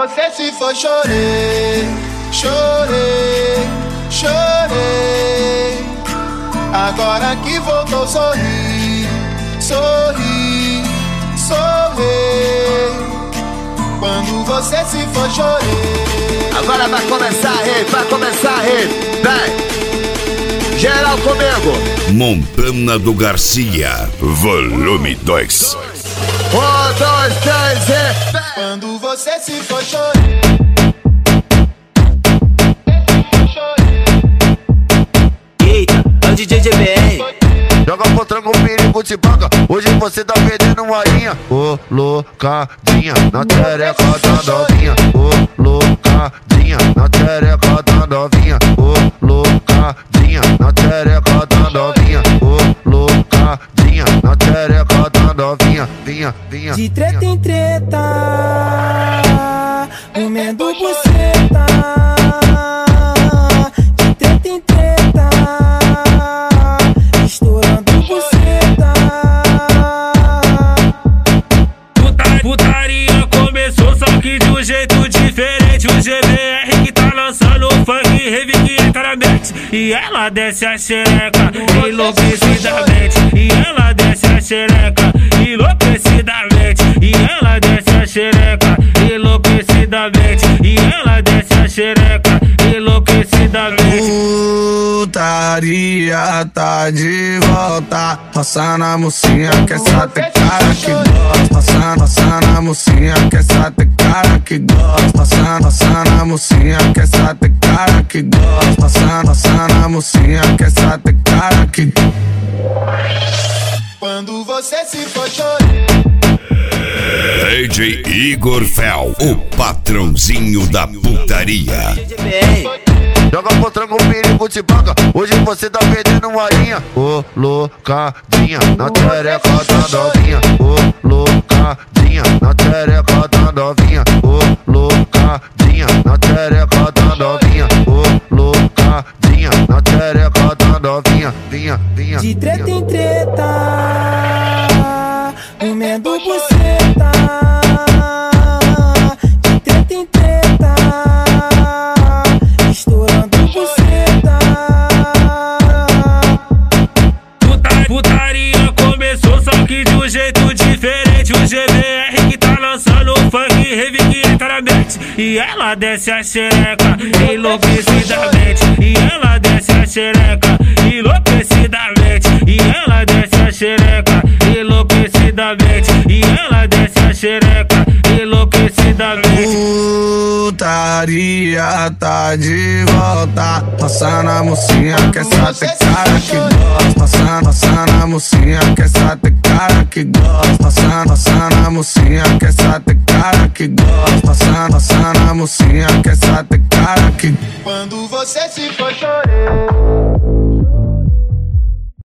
você se foi, chorei, chorei, chorei. Agora que voltou, sorri, sorri, sorri. Quando você se foi, chorei. Agora vai começar a rede, vai começar a rede. Vem! Geral comigo. Montana do Garcia, volume 2. 1, 2, 3 e... Quando você se foi, chorei. Eita, é o DJ GBR. Joga pro tranco, perigo de banca. Hoje você tá perdendo uma linha. Ô, loucadinha, na tereca da novinha. Ô, loucadinha, na tereca da novinha. Ô, loucadinha, na tereca da novinha. Ô, loucadinha, na tereca da novinha. Vinha, vinha. De treta em treta, comendo buceta. De treta em treta, estourando buceta. Putaria começou, só que de um jeito diferente. O GBR que tá lançando funk, rave que entra na mente. E ela desce a xereca enlouquecidamente. E ela desce a xereca enlouquecidamente. E ela desce a xereca enlouquecidamente. E ela desce a xereca enlouquecidamente. Putaria tá de volta. Roçando a mocinha que essa tem cara que gosta. Roçando a mocinha que essa tem cara que gosta. Roçando a mocinha que essa tem cara que gosta. Roçando a mocinha que essa tem cara que... Quando você se foi, chorei. DJ Igor Fel, o patrãozinho da putaria. Joga pro tranco, perigo de banca. Hoje você tá perdendo uma linha. Ô, loucadinha, na tereca da novinha. Ô, loucadinha, na tereca da novinha. Ô, loucadinha, na tereca da novinha. Ô, loucadinha, na tereca da novinha. Vinha, vinha. De treta em treta, comendo buceta. De treta em treta, estourando buceta. Putaria começou, só que de um jeito diferente. O GBR que tá lançando funk, rave que entra na mente. E ela desce a xereca enlouquecidamente. E ela desce a xereca enlouquecidamente. E ela desce a xereca enlouquecidamente. E ela desce a xereca enlouquecidamente. Putaria tá de volta. Roçando a mocinha que essa tem cara que gosta. Roçando a mocinha que essa tem cara que gosta. Roçando a mocinha que essa tem cara que gosta. Roçando a mocinha que essa tem cara que... Quando você se foi, chorei.